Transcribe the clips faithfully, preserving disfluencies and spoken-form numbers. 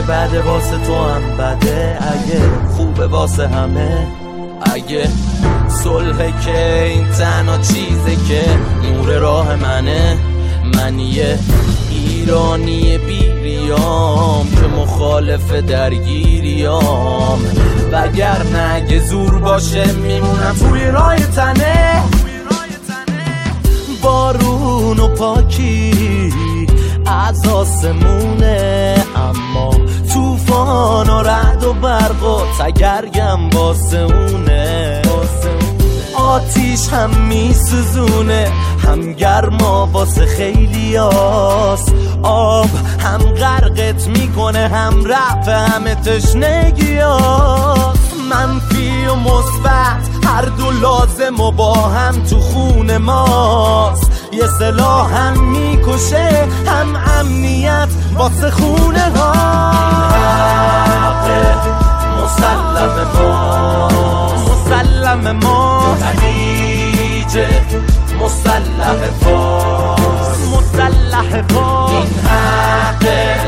بده واسه تو هم بده، اگه خوبه واسه همه، اگه صلحه که این تنها چیزه که نور راه منه. من یه ایرانی بیریام که مخالف درگیریام، وگرنه اگه زور باشه میمونم توی رای تنه. بارون و پاکی از آسمونه، اما توفان و رعد و برق و تگرگم واسه اونه. آتیش هم میسوزونه، هم گرما واسه خیلی هاست، آب هم غرقت میکنه، هم رفع همه تشنگی هاست. منفی و مثبت هر دو لازم و با هم تو خون ماست. یه سلاح هم میکشه، هم امنیت واسه خونه ها. مسلم ما، مسلم ما، خلیج مسلح فارس، مسلح فارس. این حق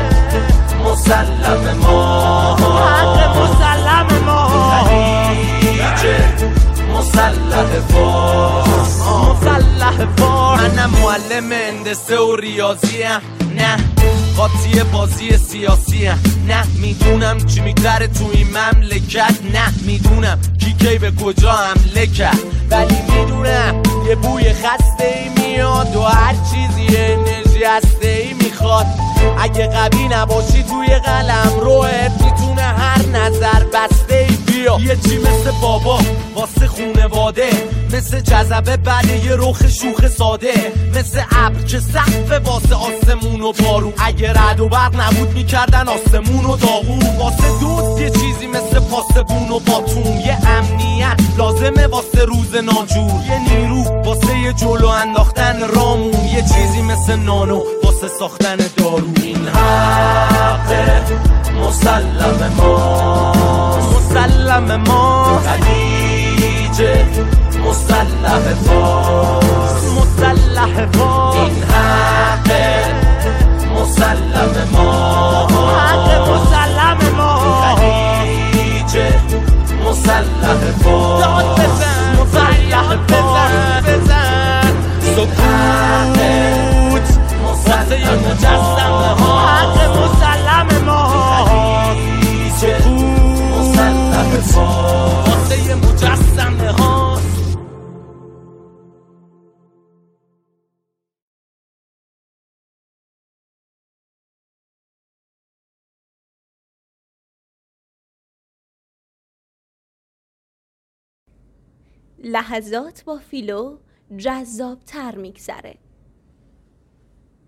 مسلم ما، حق مسلم ما، خلیج مسلح فارس، مسلح فارس. منم معلم هندسه و ریاضیم، نه قاطی بازی سیاسی هم. نه میدونم چی میگذره تو این مملکت، نه میدونم کی کی به کجا حمله کرد، ولی میدونم یه بوی خسته ای میاد و هر چیزی انرژی هسته ای میخواد. اگه قوی نباشی توی قلم روت میتونه هر نظر بسته ای بیا. یه چی مثل بابا واسه خونواده، مثل جذبه بعد یه رخ شوخ ساده، مثل ابر که سقف واسه آسمون و بارون. اگه رعد و برق نبود میکردن آسمون و داغون. واسه دوست یه چیزی مثل پاسبون و باتون، یه امنیت لازمه واسه روز ناجور، یه نیرو واسه یه جلو انداختن رامون، یه چیزی مثل نانو واسه ساختن دارو. این حق مسلم ما، مسلم ما، خلیج مسلح فارس، مسلح فارس. این حق مسلم ما، حق مسلم ما، خلیج مسلح فارس. داد بزن، مسلح بزن بزن. سکوت واسه یه مجسمه ها، حق مسلم ما، خلیج مسلح فارس، واسه یه مجسمه ها. لحظات با فیلو جذاب تر میگذره.